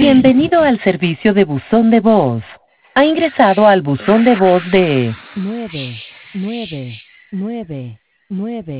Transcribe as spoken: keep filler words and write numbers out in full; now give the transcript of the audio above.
Bienvenido al servicio de buzón de voz. Ha ingresado al buzón de voz de nueve nueve nueve nueve.